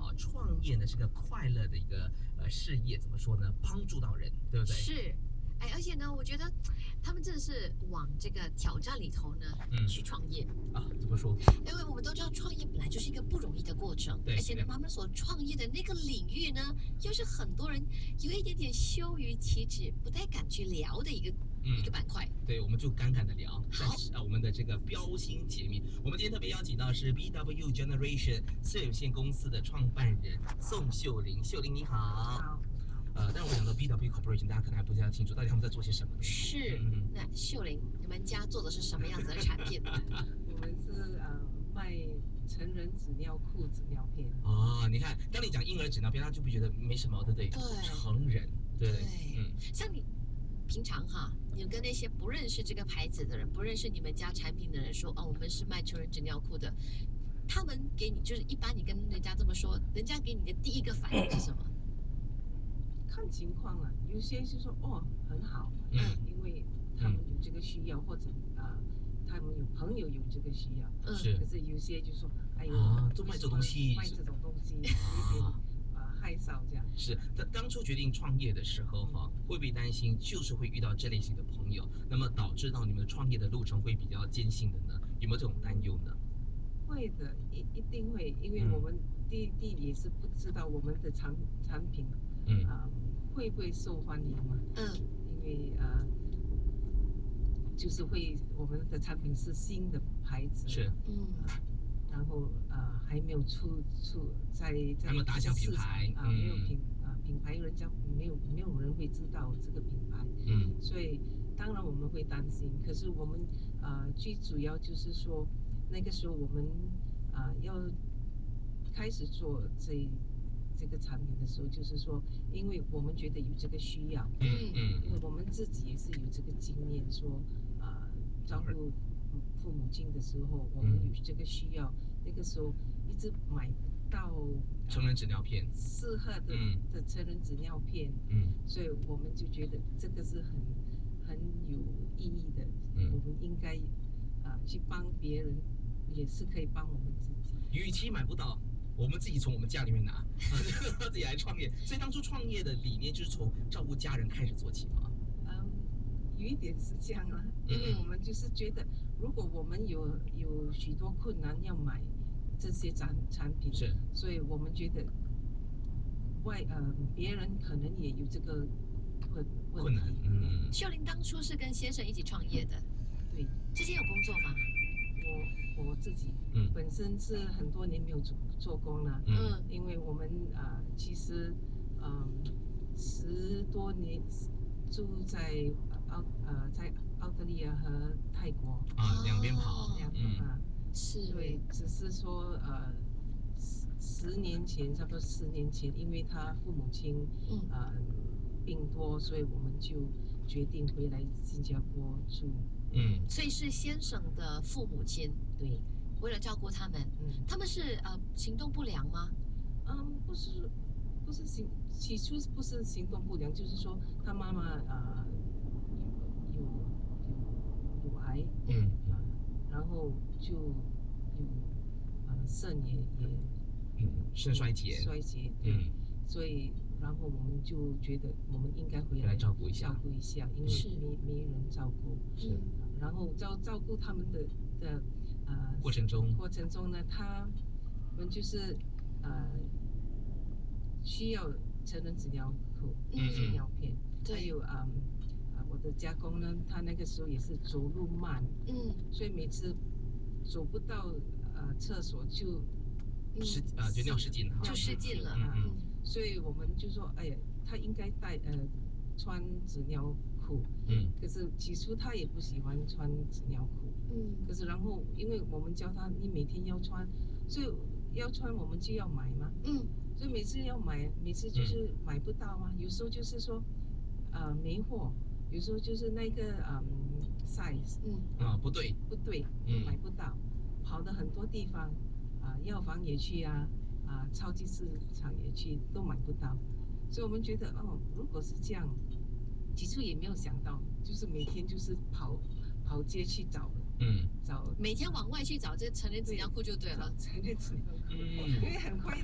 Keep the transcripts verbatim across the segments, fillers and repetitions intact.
哈，创业呢是个快乐的一个呃事业，怎么说呢？帮助到人，对不对？ 是，哎，而且呢，我觉得他们真的是往这个挑战里头呢嗯去创业， 啊，怎么说？ 因为我们都知道创业本来就是一个不容易的过程， 对对， 而且呢，他们所创业的那个领域呢，又是很多人有一点点羞于启齿、不太敢去聊的一个一嗯， 个板块。 对，我们就敢敢的聊，在好， 啊我们的这个标新解密。我们今天特别邀请到是 B W Generation 设有限公司的创办人宋秀玲，秀玲你好。 好，你好。 呃，但是我想到 B W Corporation，大家可能还不太清楚，到底他们在做些什么呢？ 是， 嗯嗯那秀玲，你们家做的是什么样子的产品？ 我们是呃卖成人纸尿裤、纸尿片。 哦，你看，当你讲婴儿纸尿片，他就不觉得没什么，对不对？ 对成人，对， 对， 嗯， 像你平常哈，你跟那些不认识这个牌子的人，不认识你们家产品的人说，哦，我们是卖成人纸尿裤的，他们给你就是一般你跟人家这么说，人家给你的第一个反应是什么？ 看情况了，有些是说哦很好， 嗯因为他们有这个需要，或者啊、呃他们有朋友有这个需要。 嗯， 是可是有些就说，哎呦， 啊，做卖这为什么种东西卖这种东西，有一点啊， 啊、呃害臊这样。 是，当当初决定创业的时候哈，会不会担心就是会遇到这类型的朋友，那么导致到你们创业的路程会比较艰辛的呢？有没有这种担忧呢？ 会的，一一定会，因为嗯我们第第也是不知道我们的产产品嗯啊、会不会受欢迎嘛。 嗯， 因为啊、就是会我们的产品是新的牌子， 是， 嗯啊、然后啊、还没有出出在在还没有打响这个市场品牌， 啊、没有嗯品啊、品牌，人家没有没有人会知道这个品牌。 嗯所以当然我们会担心，可是我们啊、最主要就是说，那个时候我们啊、要开始做这这个产品的时候，就是说，因为我们觉得有这个需要， 嗯嗯因为我们自己也是有这个经验，说啊、照顾父母亲的时候，我们有这个需要，那个时候一直买不到成人纸尿片， 适合的、 嗯的成人纸尿片， 嗯所以我们就觉得这个是很很有意义的， 嗯我们应该啊、去帮别人，也是可以帮我们自己。 与其买不到，我们自己从我们家里面拿，自己来创业。所以当初创业的理念就是从照顾家人开始做起嘛。 嗯，有一点是这样啦，因为我们就是觉得，如果我们有有许多困难要买这些产产品， 是， 所以我们觉得外呃别人可能也有这个困问困难， 题。 嗯， 秀玲当初是跟先生一起创业的， 对， 之前有工作吗？ 我我自己嗯本身是很多年没有做做工了， 嗯因为我们啊、其实嗯十多年住在澳呃在澳大利亚和泰国啊，两边跑， 哦两嗯啊， 是， 所以只是说呃十十年前，差不多十年前，因为他父母亲嗯呃病多，所以我们就决定回来新加坡住。 嗯， 所以是先生的父母亲， 对， 为了照顾他们， 嗯他们是呃行动不良吗？ 嗯，不是不是行，起初不是行动不良，就是说他妈妈啊、有有有乳癌， 嗯啊、然后就有啊、肾也也嗯，肾衰竭， 衰竭，对， 嗯， 所以然后我们就觉得我们应该回回来来照顾一下照顾一下，因为是没没人照顾， 是嗯然后照照顾他们的的呃过程中， 过程中呢，他们就是呃需要成人纸尿裤、 嗯纸尿片，还对， 有嗯啊我的家公呢，他那个时候也是走路慢， 嗯所以每次走不到呃厕所就失嗯啊就尿失禁哈， 就失禁了， 啊， 嗯所以我们就说，哎呀，他应该带呃穿纸尿裤， 嗯可是起初他也不喜欢穿纸尿裤， 嗯可是然后因为我们教他，你每天要穿，所以要穿我们就要买嘛， 嗯所以每次要买，每次就是买不到嘛，有时候就是说，呃没货，有时候就是那个嗯 size 嗯啊不对， 不对， 嗯买不到，跑的很多地方，啊、药房也去啊，啊、超级市场也去，都买不到，所以我们觉得，哦，如果是这样，起初也没有想到，就是每天就是跑跑街去找嗯找， 每天往外去找这成人纸尿裤就对找了， 成人纸尿裤， 嗯因为很快的，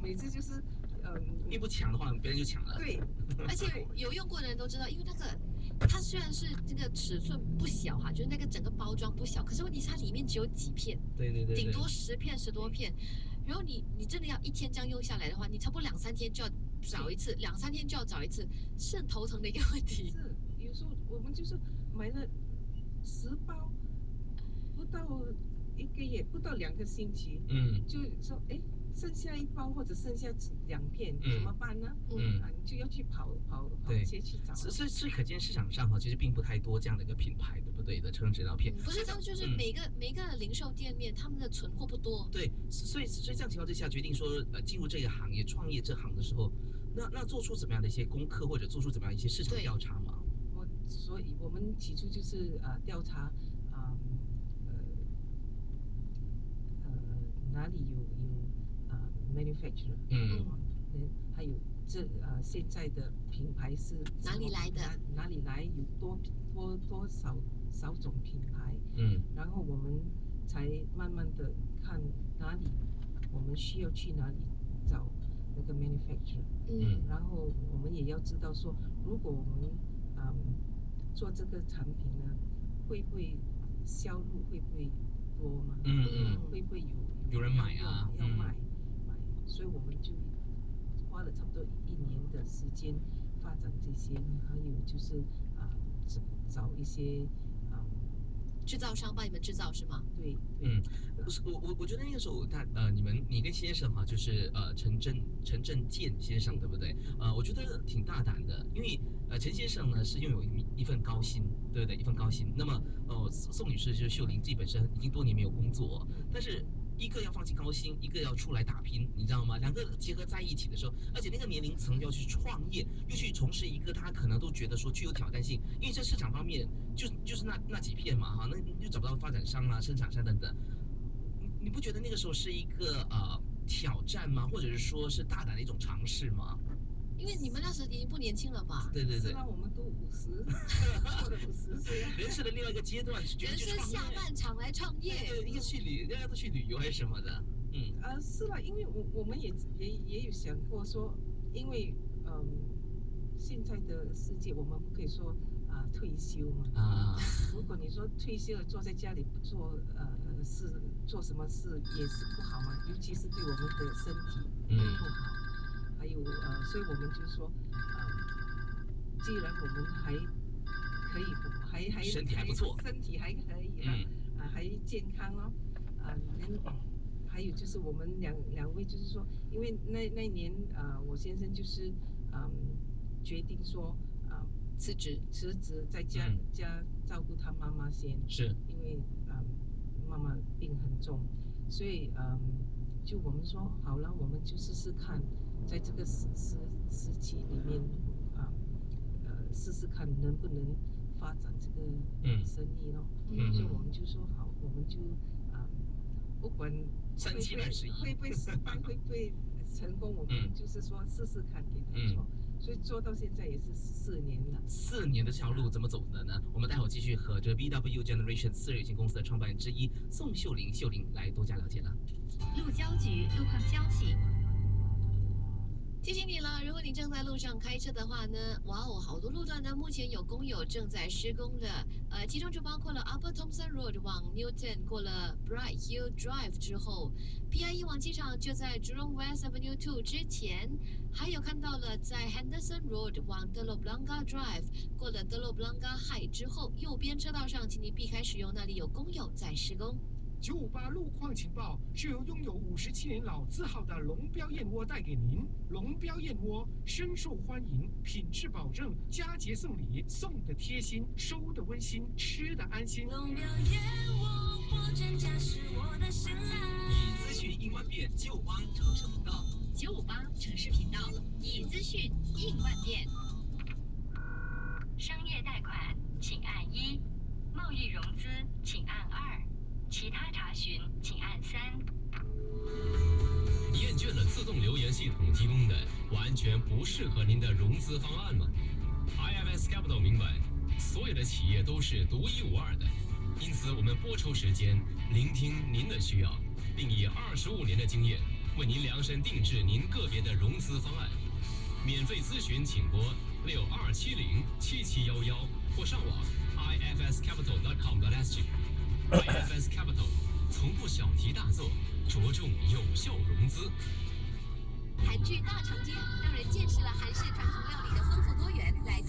每次就是嗯， 一不抢的话，别人就抢了。 对， 而且有用过的人都知道，因为那个它虽然是这个尺寸不小哈，就是那个整个包装不小，可是问题是它里面只有几片， 对对对对， 顶多十片十多片，然后你你真的要一天这样用下来的话，你差不多两三天就要找一次，两三天就要找一次，是很头疼的一个问题。 是有时候我们就是买了十包，不到一个月，不到两个星期， 嗯就说哎，剩下一包或者剩下两片， 嗯怎么办呢？ 嗯啊，你就要去跑跑跑对街去找了。 所所以所以可见市场上哈，其实并不太多这样的一个品牌，对不对的成人纸尿片？ 嗯，不是，他们就是嗯每个、每个零售店面，他们的存货不多。 对，所以所以这样情况之下，决定说呃进入这个行业创业这行的时候，那那做出怎么样的一些功课，或者做出怎么样一些市场对调查嘛？ 我所以，我们起初就是啊、呃调查啊、呃呃哪里有有啊、呃 manufacturer， 嗯啊人还有这呃现在的品牌是什么哪里来的哪哪里来有多多多少少种品牌， 嗯然后我们才慢慢的看哪里我们需要去哪里找那个 manufacturer， 嗯然后我们也要知道说，如果我们嗯做这个产品呢，会不会销路会不会多吗？ 嗯嗯， 会不会有有有人买要啊要要嗯卖买？所以我们就花了差不多一年的时间发展这些，还有就是啊、找找一些啊、 制造商帮你们制造是吗？ 对对， 嗯，我我我觉得那个时候他呃，你们你跟先生哈，就是呃陈真陈振健先生，对不对？呃，我觉得挺大胆的，因为呃陈先生呢是拥有一一份高薪，对不对？一份高薪。那么呃宋宋女士就是秀玲自己本身已经多年没有工作，但是一个要放弃高薪，一个要出来打拼，你知道吗？两个结合在一起的时候，而且那个年龄层要去创业，又去从事一个他可能都觉得说具有挑战性，因为这市场方面就就是那那几片嘛哈，那又找不到发展商啊、生产商等等，你你不觉得那个时候是一个呃挑战吗？或者是说是大胆的一种尝试吗？ 因为你们那时已经不年轻了吧？ 对对对， 是让我们都五十过了五十岁啊， 人生的另外一个阶段，决定人生去创业， 下半场来创业， 对对，应该去旅，大家都去旅游还是什么的，嗯呃，是啦，因为我我们也也也有想过说，因为嗯，现在的世界我们不可以说啊、退休嘛。 啊， 如果你说退休了坐在家里不做呃事做什么事也是不好嘛，尤其是对我们的身体嗯也不好。还有呃，所以我们就说，呃，既然我们还可以还还身体还不错身体还可以了， 嗯啊、还健康哦，啊、能还有就是我们两两位就是说，因为那那一年啊、呃我先生就是嗯决定说啊、 辞职。 辞职在家、 嗯家照顾他妈妈先， 是因为嗯妈妈病很重，所以嗯就我们说好了，我们就试试看，在这个时时时期里面啊呃试试看能不能发展这个嗯生意咯。 嗯所以我们就说好，我们就啊、不管三七二十一， 会不会失败，会不会成功，我们嗯就是说试试看给他嗯做。所以做到现在也是四年了。 四年的这条路怎么走的呢？我们待会儿继续和这个 B W Generation 私人有限公司的创办人之一宋秀玲秀玲来多加了解了。 路交局路况消息。提醒你了，如果你正在路上开车的话呢，哇哦，好多路段呢，目前有工友正在施工的，呃，其中就包括了 Upper Thompson Road 往 Newton 过了 Bright Hill Drive 之后，P I E 往机场就在 Jurong West Avenue Two 之前，还有看到了在 Henderson Road 往 Telok Blangah Drive 过了 Telok Blangah High 之后，右边车道上，请你避开使用，那里有工友在施工。 九五八路况情报是由拥有五十七年老字号的龙标燕窝带给您。龙标燕窝深受欢迎，品质保证，佳节送礼，送的贴心，收的温馨，吃的安心。 龙标燕窝，货真价实，我的心爱。 以资讯应万变，九八城市频道， 九五八城市频道，以资讯应万变。商业贷款请按一，贸易融资请按二，其他查询请按三。 厌倦了自动留言系统提供的完全不适合您的融资方案吗 ？I F S Capital 明白，所有的企业都是独一无二的，因此我们拨抽时间聆听您的需要，并以二十五年的经验为您量身定制您个别的融资方案。免费咨询请拨六二七零七七幺幺或上网 i f s capital dot com dot s g。I F S Capital 从不小题大做，着重有效融资。 韩剧《大长今》让人见识了韩式传统料理的丰富多元，来自